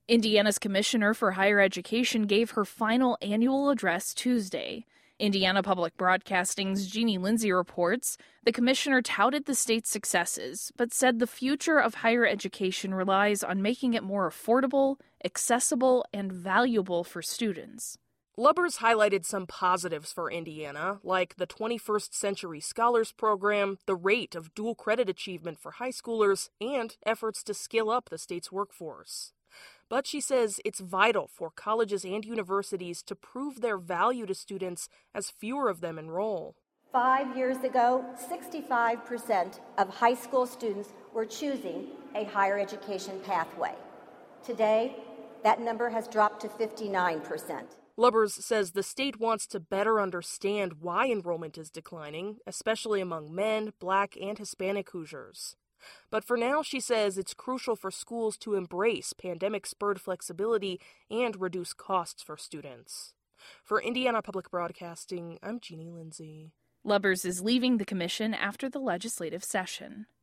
Indiana's Commissioner for Higher Education gave her final annual address Tuesday. Indiana Public Broadcasting's Jeannie Lindsay reports the commissioner touted the state's successes, but said the future of higher education relies on making it more affordable, accessible, and valuable for students. Lubbers highlighted some positives for Indiana, like the 21st Century Scholars Program, the rate of dual credit achievement for high schoolers, and efforts to scale up the state's workforce. But she says it's vital for colleges and universities to prove their value to students as fewer of them enroll. 5 years ago, 65% of high school students were choosing a higher education pathway. Today, that number has dropped to 59%. Lubbers says the state wants to better understand why enrollment is declining, especially among men, Black, and Hispanic Hoosiers. But for now, she says it's crucial for schools to embrace pandemic-spurred flexibility and reduce costs for students. For Indiana Public Broadcasting, I'm Jeannie Lindsay. Lubbers is leaving the commission after the legislative session.